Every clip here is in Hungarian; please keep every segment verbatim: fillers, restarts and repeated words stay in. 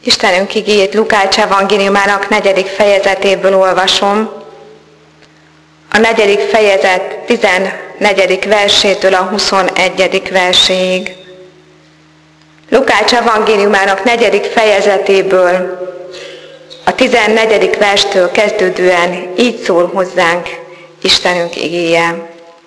Istenünk igéjét Lukács evangéliumának negyedik fejezetéből olvasom. A negyedik fejezet tizennegyedik versétől a huszonegyedik verséig. Lukács evangéliumának negyedik fejezetéből a tizennegyedik verstől kezdődően így szól hozzánk Istenünk igéje.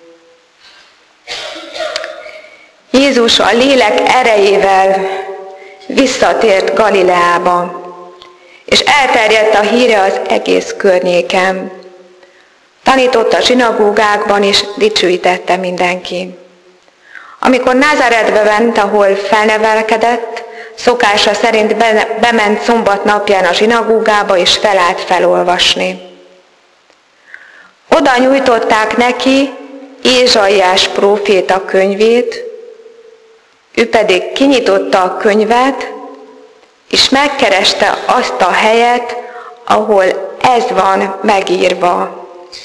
Jézus a lélek erejével visszatért Galileába, és elterjedt a híre az egész környéken. Tanított a zsinagógákban, és dicsőítette mindenki. Amikor Názáretbe ment, ahol felnevelkedett, szokása szerint bement szombat napján a zsinagógába, és felállt felolvasni. Oda nyújtották neki Ézsaiás próféta könyvét, ő pedig kinyitotta a könyvet, és megkereste azt a helyet, ahol ez van megírva.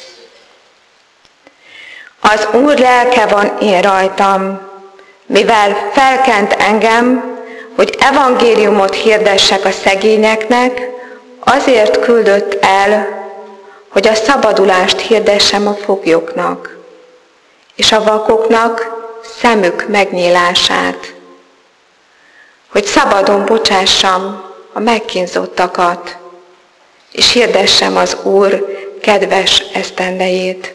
Az Úr lelke van én rajtam, mivel felkent engem, hogy evangéliumot hirdessek a szegényeknek, azért küldött el, hogy a szabadulást hirdessem a foglyoknak, és a vakoknak szemük megnyílását, hogy szabadon bocsássam a megkínzottakat, és hirdessem az Úr kedves esztendejét.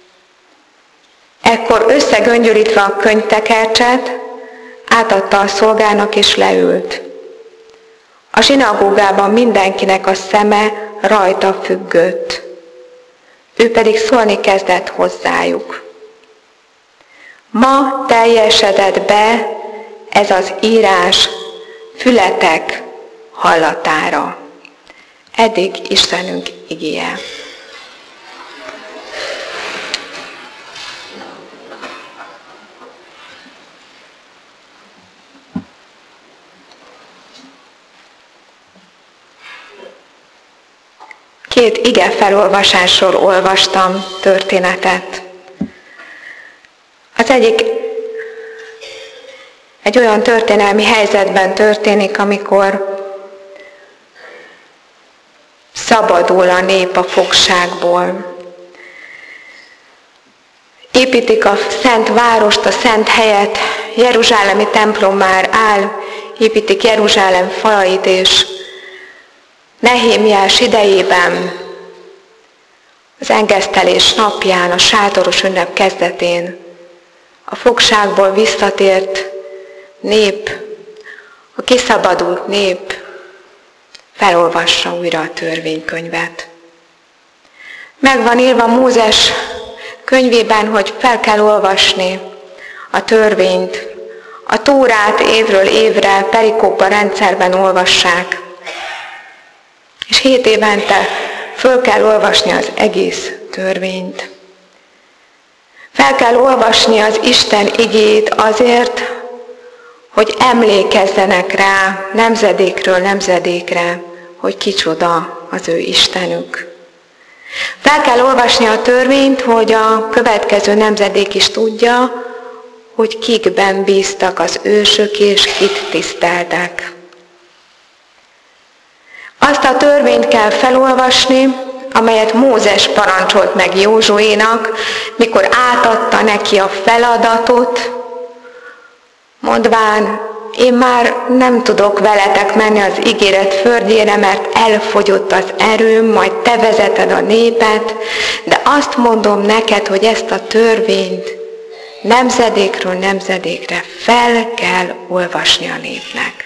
Ekkor összegöngyölítve a könyvtekercset, átadta a szolgának, és leült. A zsinagógában mindenkinek a szeme rajta függött. Ő pedig szólni kezdett hozzájuk. Ma teljesedett be ez az írás fületek hallatára. Eddig Istenünk igéje. Két ige felolvasásról olvastam történetet. Az egyik egy olyan történelmi helyzetben történik, amikor szabadul a nép a fogságból. Építik a szent várost, a szent helyet, jeruzsálemi templom már áll, építik Jeruzsálem falait, és Nehémiás idejében, az engesztelés napján, a sátoros ünnep kezdetén a fogságból visszatért nép, a kiszabadult nép felolvassa újra a törvénykönyvet. Meg van írva Mózes könyvében, hogy fel kell olvasni a törvényt, a Tórát évről évre perikóba rendszerben olvassák, és hét évente föl kell olvasni az egész törvényt. Fel kell olvasni az Isten igéjét azért, hogy emlékezzenek rá nemzedékről nemzedékre, hogy kicsoda az ő Istenük. Fel kell olvasni a törvényt, hogy a következő nemzedék is tudja, hogy kikben bíztak az ősök, és kit tiszteltek. Azt a törvényt kell felolvasni, amelyet Mózes parancsolt meg Józsuénak, mikor átadta neki a feladatot, mondván, én már nem tudok veletek menni az ígéret földjére, mert elfogyott az erőm, majd te vezeted a népet, de azt mondom neked, hogy ezt a törvényt nemzedékről nemzedékre fel kell olvasni a népnek.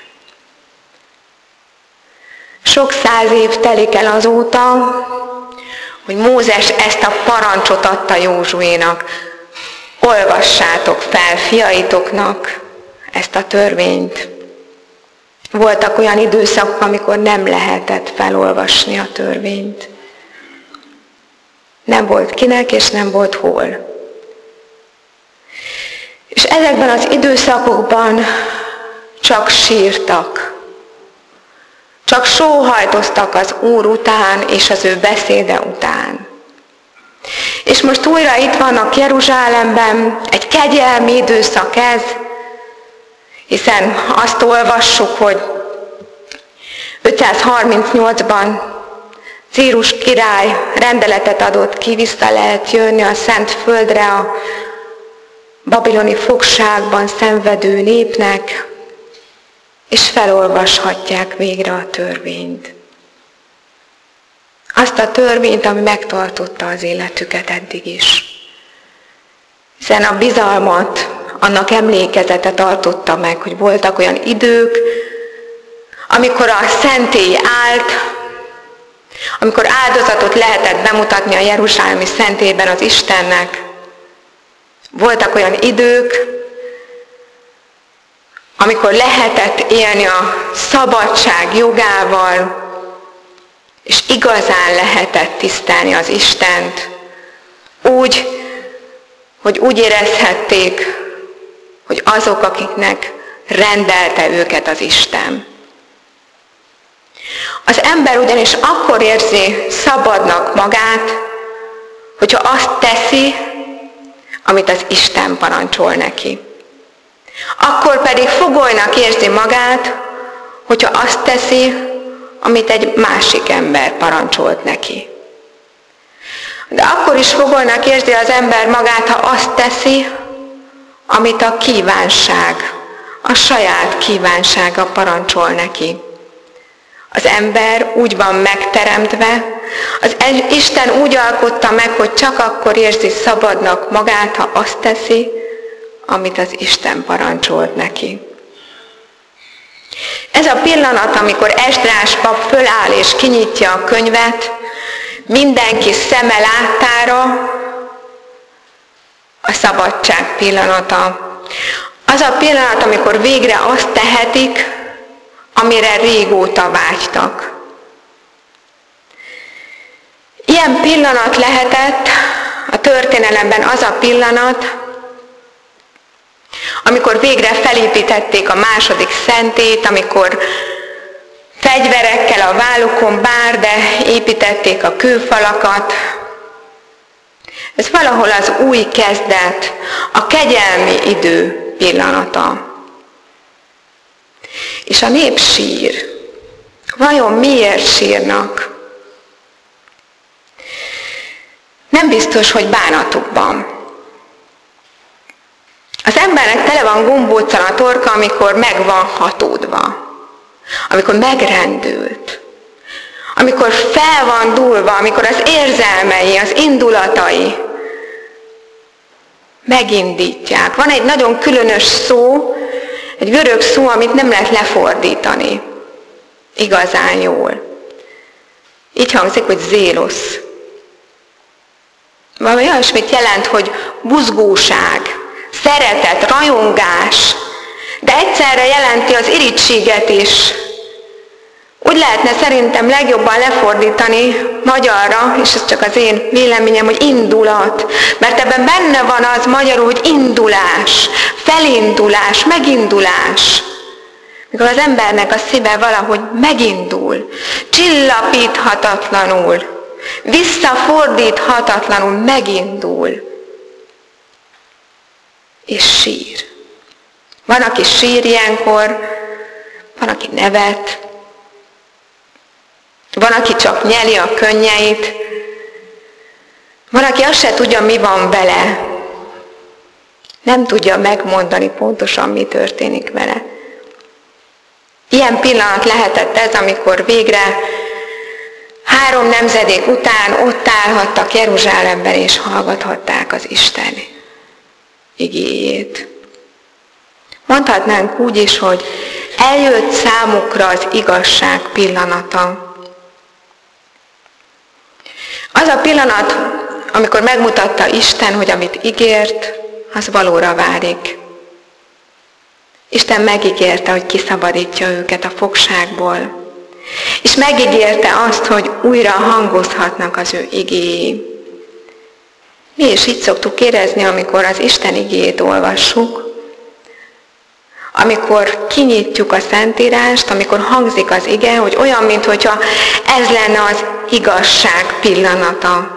Sok száz év telik el azóta, hogy Mózes ezt a parancsot adta Józsuénak. Olvassátok fel fiaitoknak ezt a törvényt. Voltak olyan időszakok, amikor nem lehetett felolvasni a törvényt. Nem volt kinek, és nem volt hol. És ezekben az időszakokban csak sírtak. Csak sóhajtoztak az Úr után és az ő beszéde után. És most újra itt vannak Jeruzsálemben, egy kegyelmi időszak ez, hiszen azt olvassuk, hogy ötszázharmincnyolcban Círus király rendeletet adott ki, vissza lehet jönni a Szent Földre a babiloni fogságban szenvedő népnek, és felolvashatják végre a törvényt. Azt a törvényt, ami megtartotta az életüket eddig is. Hiszen a bizalmat, annak emlékezete tartotta meg, hogy voltak olyan idők, amikor a szentély állt, amikor áldozatot lehetett bemutatni a jeruzsálemi szentélyben az Istennek. Voltak olyan idők, amikor lehetett élni a szabadság jogával, és igazán lehetett tisztelni az Istent, úgy, hogy úgy érezhették, hogy azok, akiknek rendelte őket az Isten. Az ember ugyanis akkor érzi szabadnak magát, hogyha azt teszi, amit az Isten parancsol neki. Akkor pedig fogolynak érzi magát, hogyha azt teszi, amit egy másik ember parancsolt neki. De akkor is fogolynak érzi az ember magát, ha azt teszi, amit a kívánság, a saját kívánsága parancsol neki. Az ember úgy van megteremtve, az Isten úgy alkotta meg, hogy csak akkor érzi szabadnak magát, ha azt teszi, amit az Isten parancsolt neki. Ez a pillanat, amikor Esdrás pap föláll és kinyitja a könyvet, mindenki szeme láttára, a szabadság pillanata. Az a pillanat, amikor végre azt tehetik, amire régóta vágytak. Ilyen pillanat lehetett a történelemben az a pillanat, amikor végre felépítették a második szentét, amikor fegyverekkel a vállukon bár, de építették a kőfalakat. Ez valahol az új kezdet, a kegyelmi idő pillanata. És a nép sír. Vajon miért sírnak? Nem biztos, hogy bánatukban. Az embernek tele van gombóccal a torka, amikor meg van hatódva. Amikor megrendült. Amikor fel van dúlva, amikor az érzelmei, az indulatai megindítják. Van egy nagyon különös szó, egy görög szó, amit nem lehet lefordítani igazán jól. Így hangzik, hogy zélosz. Valami olyasmit jelent, hogy buzgóság, szeretet, rajongás, de egyszerre jelenti az irítséget is. Úgy lehetne szerintem legjobban lefordítani magyarra, és ez csak az én véleményem, hogy indulat. Mert ebben benne van az magyarul, hogy indulás, felindulás, megindulás. Mikor az embernek a szíve valahogy megindul, csillapíthatatlanul, visszafordíthatatlanul megindul, és sír. Van, aki sír ilyenkor, van, aki nevet, van, aki csak nyeli a könnyeit, van, aki azt se tudja, mi van vele. Nem tudja megmondani pontosan, mi történik vele. Ilyen pillanat lehetett ez, amikor végre három nemzedék után ott állhattak Jeruzsálemben, és hallgathatták az Isten igéjét. Mondhatnánk úgy is, hogy eljött számukra az igazság pillanata. Az a pillanat, amikor megmutatta Isten, hogy amit ígért, az valóra válik. Isten megígérte, hogy kiszabadítja őket a fogságból. És megígérte azt, hogy újra hangozhatnak az ő igéi. Mi is így szoktuk érezni, amikor az Isten igéjét olvassuk, amikor kinyitjuk a Szentírást, amikor hangzik az ige, hogy olyan, mintha ez lenne az igazság pillanata.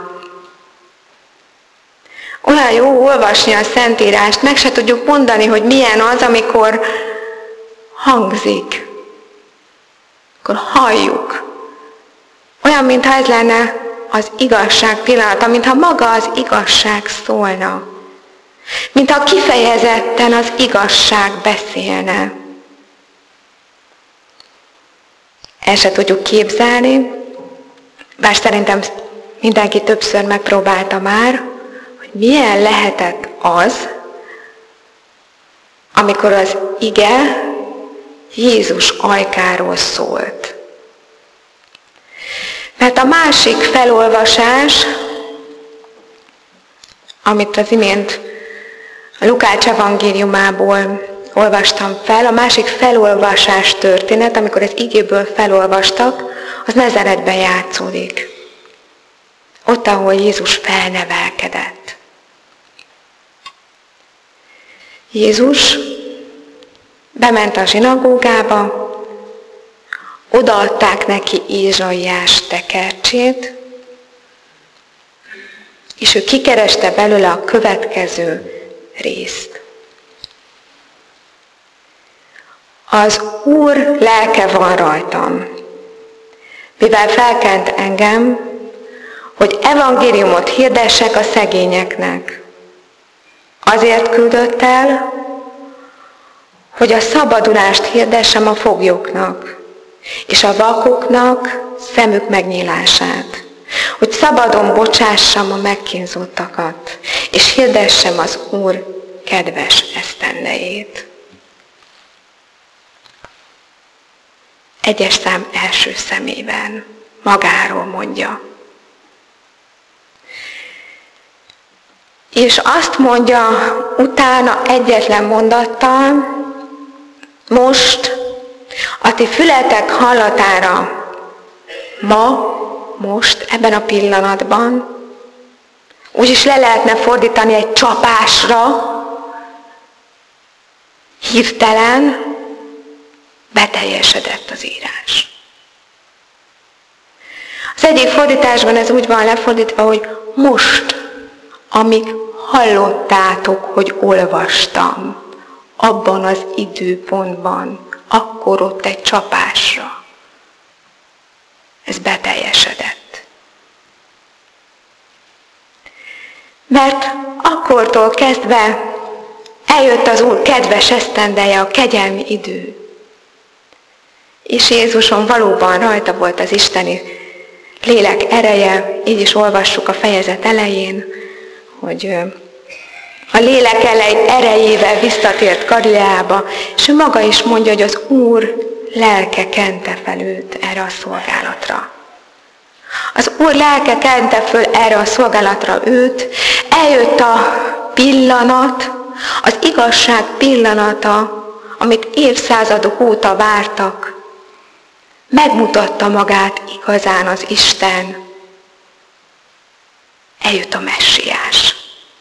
Olyan jó olvasni a Szentírást, meg se tudjuk mondani, hogy milyen az, amikor hangzik. akkor halljuk. Olyan, mintha ez lenne az igazság pillanata, mintha maga az igazság szólna. Mintha kifejezetten az igazság beszélne. El se tudjuk képzelni, bár szerintem mindenki többször megpróbálta már, hogy milyen lehetett az, amikor az ige Jézus ajkáról szólt. Mert a másik felolvasás, amit az imént a Lukács evangéliumából olvastam fel, a másik felolvasás történet, amikor az igéből felolvastak, az Nazaretben játszódik. Ott, ahol Jézus felnevelkedett. Jézus bement a zsinagógába, odaadták neki Ézsaiás tekercsét, és ő kikereste belőle a következő részt. Az Úr lelke van rajtam, mivel felkent engem, hogy evangéliumot hirdessek a szegényeknek. Azért küldött el, hogy a szabadulást hirdessem a foglyoknak, és a vakoknak szemük megnyílását, hogy szabadon bocsássam a megkínzottakat, és hirdessem az Úr kedves esztendejét. Egyes szám első szemében magáról mondja. És azt mondja utána egyetlen mondattal, most a ti fületek hallatára ma, most, ebben a pillanatban, úgyis le lehetne fordítani egy csapásra, hirtelen beteljesedett az írás. Az egyik fordításban ez úgy van lefordítva, hogy most, amíg hallottátok, hogy olvastam, abban az időpontban, akkor ott egy csapásra. Ez beteljesedett. Mert akkortól kezdve eljött az Úr kedves esztendeje, a kegyelmi idő. És Jézuson valóban rajta volt az isteni lélek ereje, így is olvassuk a fejezet elején, hogy a lélek erejével visszatért Galileába, és ő maga is mondja, hogy az Úr lelke kente fel őt erre a szolgálatra. Az Úr lelke kente föl erre a szolgálatra őt, eljött a pillanat, az igazság pillanata, amit évszázadok óta vártak. Megmutatta magát igazán az Isten. Eljött a Messiás.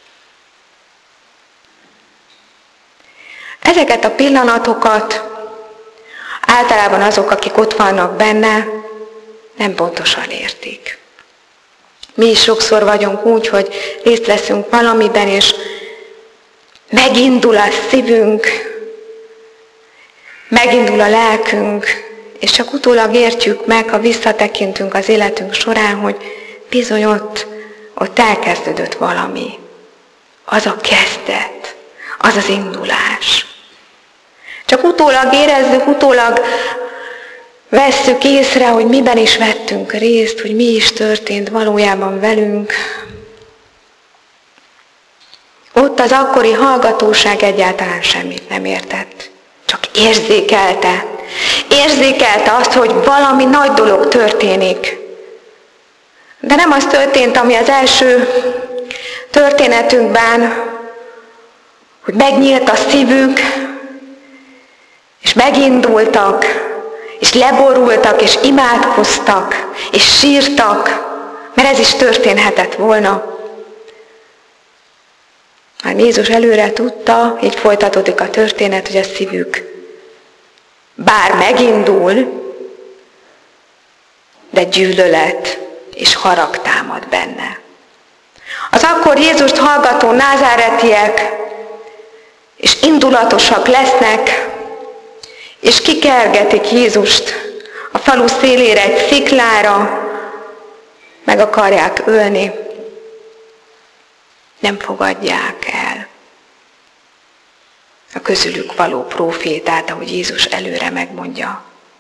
Ezeket a pillanatokat általában azok, akik ott vannak benne, nem pontosan értik. Mi is sokszor vagyunk úgy, hogy részt veszünk valamiben, és megindul a szívünk, megindul a lelkünk, és csak utólag értjük meg, ha visszatekintünk az életünk során, hogy bizony ott, ott elkezdődött valami. Az a kezdet, az az indulás. Csak utólag érezzük, utólag vesszük észre, hogy miben is vettünk részt, hogy mi is történt valójában velünk. Ott az akkori hallgatóság egyáltalán semmit nem értett. Csak érzékelte. Érzékelte azt, hogy valami nagy dolog történik. De nem az történt, ami az első történetünkben, hogy megnyílt a szívük, és megindultak, és leborultak, és imádkoztak, és sírtak, mert ez is történhetett volna. Már Jézus előre tudta, így folytatódik a történet, hogy a szívük bár megindul, de gyűlölet és harag támad benne. Az akkor Jézust hallgató názáretiek és indulatosak lesznek, és kikergetik Jézust a falu szélére egy sziklára, meg akarják ölni, nem fogadják el a közülük való prófétát, ahogy Jézus előre megmondja.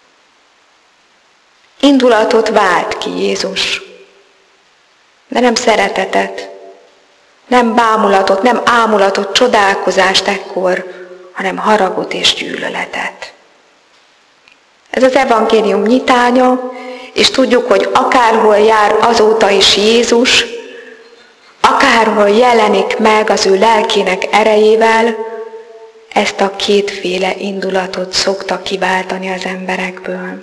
Indulatot vált ki Jézus, de nem szeretetet, nem bámulatot, nem ámulatot, csodálkozást ekkor, hanem haragot és gyűlöletet. Ez az evangélium nyitánya, és tudjuk, hogy akárhol jár azóta is Jézus, akárhol jelenik meg az ő lelkének erejével, ezt a kétféle indulatot szokta kiváltani az emberekből.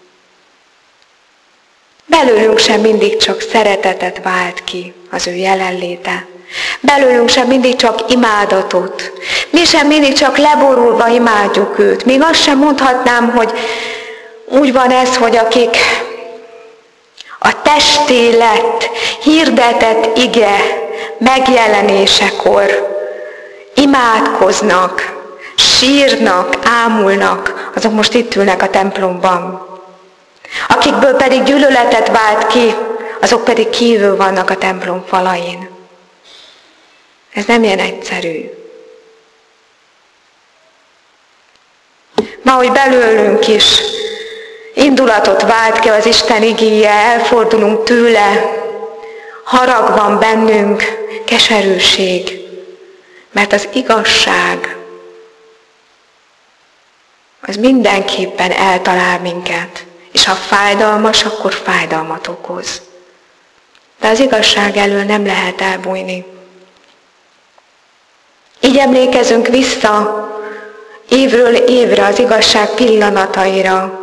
Belőlünk sem mindig csak szeretetet vált ki az ő jelenléte. Belőlünk sem mindig csak imádatot. Mi sem mindig csak leborulva imádjuk őt. Még azt sem mondhatnám, hogy úgy van ez, hogy akik a testélet hirdetett ige megjelenésekor imádkoznak, sírnak, ámulnak, azok most itt ülnek a templomban. Akikből pedig gyűlöletet vált ki, azok pedig kívül vannak a templom falain. Ez nem ilyen egyszerű. Ma, hogy belőlünk is indulatot vált ki az Isten igéje, elfordulunk tőle, harag van bennünk, keserűség, mert az igazság az mindenképpen eltalál minket, és ha fájdalmas, akkor fájdalmat okoz. De az igazság elől nem lehet elbújni. Így emlékezünk vissza évről évre az igazság pillanataira.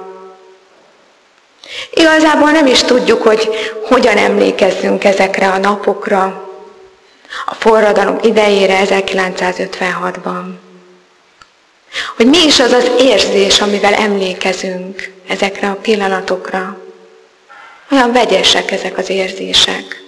Igazából nem is tudjuk, hogy hogyan emlékezzünk ezekre a napokra, a forradalom idejére ezerkilencszázötvenhatban. Hogy mi is az az érzés, amivel emlékezünk ezekre a pillanatokra. Olyan vegyesek ezek az érzések.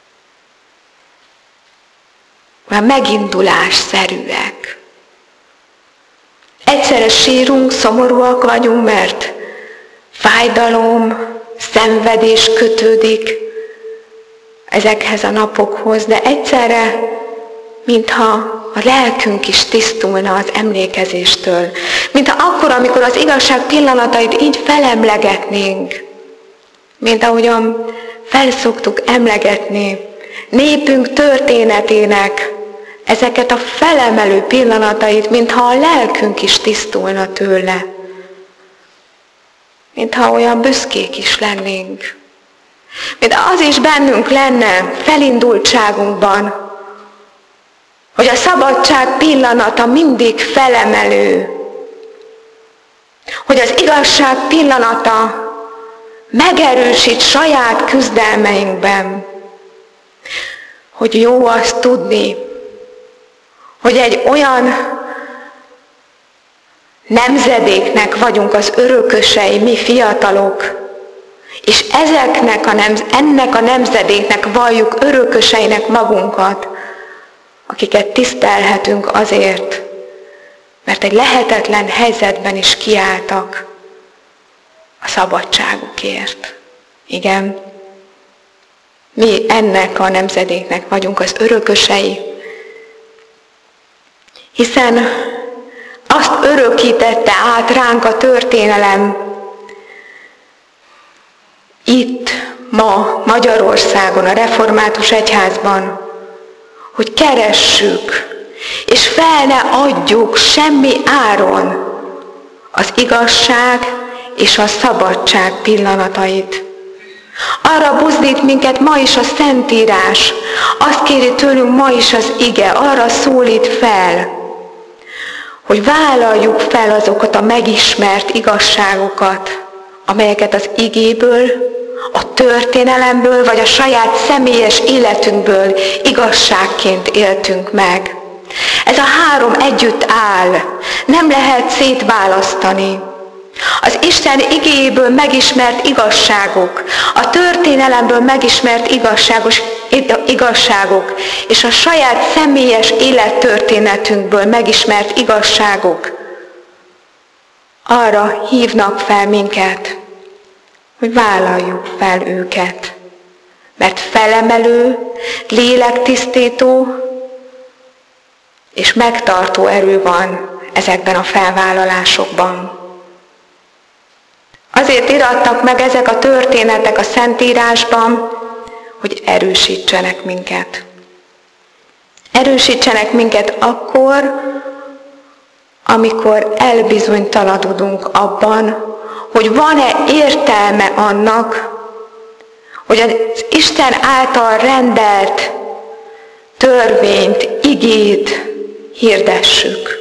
Olyan megindulásszerűek. Egyszerre sírunk, szomorúak vagyunk, mert fájdalom, szenvedés kötődik ezekhez a napokhoz, de egyszerre, mintha a lelkünk is tisztulna az emlékezéstől. Mintha akkor, amikor az igazság pillanatait így felemlegetnénk, mint ahogyan felszoktuk emlegetni népünk történetének ezeket a felemelő pillanatait, mintha a lelkünk is tisztulna tőle. Mintha olyan büszkék is lennénk. Mint az is bennünk lenne felindultságunkban, hogy a szabadság pillanata mindig felemelő, hogy az igazság pillanata megerősít saját küzdelmeinkben, hogy jó azt tudni, hogy egy olyan nemzedéknek vagyunk az örökösei, mi fiatalok, és ezeknek a nemz- ennek a nemzedéknek valljuk örököseinek magunkat, akiket tisztelhetünk azért, mert egy lehetetlen helyzetben is kiálltak a szabadságukért. Igen, mi ennek a nemzedéknek vagyunk az örökösei, hiszen azt örökítette át ránk a történelem itt, ma Magyarországon, a református egyházban, hogy keressük, és fel ne adjuk semmi áron az igazság és a szabadság pillanatait. Arra buzdít minket ma is a Szentírás, azt kéri tőlünk ma is az ige, arra szólít fel, hogy vállaljuk fel azokat a megismert igazságokat, amelyeket az igéből, a történelemből, vagy a saját személyes életünkből igazságként éltünk meg. Ez a három együtt áll, nem lehet szétválasztani. Az Isten igéjéből megismert igazságok, a történelemből megismert igazságos, igazságok, és a saját személyes élettörténetünkből megismert igazságok arra hívnak fel minket, hogy vállaljuk fel őket, mert felemelő, lélektisztító és megtartó erő van ezekben a felvállalásokban. Azért irattak meg ezek a történetek a Szentírásban, hogy erősítsenek minket. Erősítsenek minket akkor, amikor elbizonytalanodunk abban, hogy van-e értelme annak, hogy az Isten által rendelt törvényt, igét hirdessük.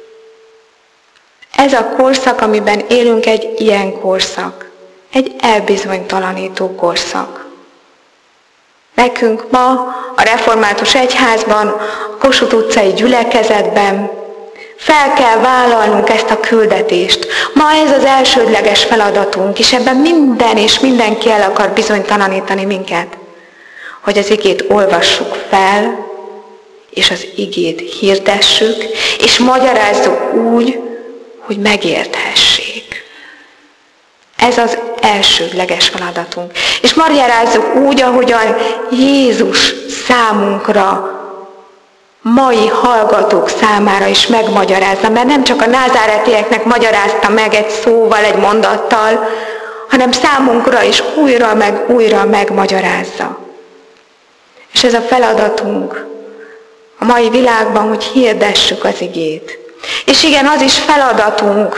Ez a korszak, amiben élünk, egy ilyen korszak. Egy elbizonytalanító korszak. Nekünk ma a Református Egyházban, a Kossuth utcai gyülekezetben fel kell vállalnunk ezt a küldetést. Ma ez az elsődleges feladatunk, és ebben minden és mindenki el akar bizonytalanítani minket, hogy az igét olvassuk fel, és az igét hirdessük, és magyarázzuk úgy, hogy megérthessék. Ez az elsődleges feladatunk. És magyarázzuk úgy, ahogyan Jézus számunkra, mai hallgatók számára is megmagyarázza, mert nem csak a názáretieknek magyarázta meg egy szóval, egy mondattal, hanem számunkra is újra meg újra megmagyarázza. És ez a feladatunk a mai világban, hogy hirdessük az igét. És igen, az is feladatunk,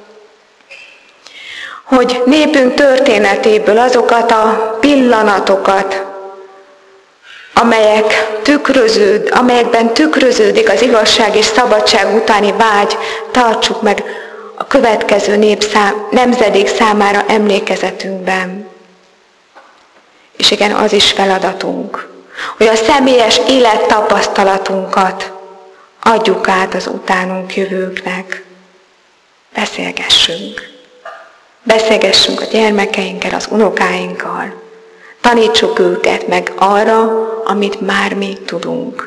hogy népünk történetéből azokat a pillanatokat, amelyek tükröződ, amelyekben tükröződik az igazság és szabadság utáni vágy, tartsuk meg a következő népszám, nemzedék számára emlékezetünkben. És igen, az is feladatunk, hogy a személyes élettapasztalatunkat adjuk át az utánunk jövőknek. Beszélgessünk. Beszélgessünk a gyermekeinkkel, az unokáinkkal. Tanítsuk őket meg arra, amit már mi tudunk.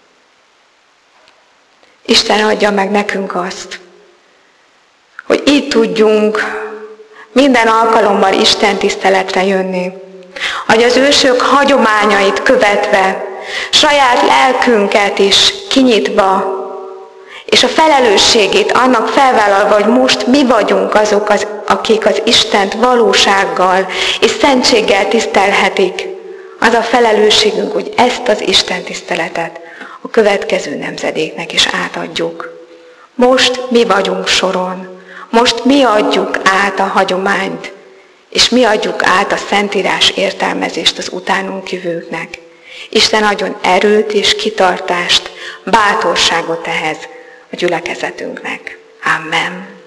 Isten adja meg nekünk azt, hogy így tudjunk minden alkalommal Isten tiszteletre jönni, hogy az ősök hagyományait követve, saját lelkünket is kinyitva, és a felelősségét annak felvállalva, hogy most mi vagyunk azok, az, akik az Istent valósággal és szentséggel tisztelhetik. Az a felelősségünk, hogy ezt az Isten tiszteletet a következő nemzedéknek is átadjuk. Most mi vagyunk soron, most mi adjuk át a hagyományt, és mi adjuk át a Szentírás értelmezést az utánunk jövőknek. Isten adjon erőt és kitartást, bátorságot ehhez a gyülekezetünknek. Amen.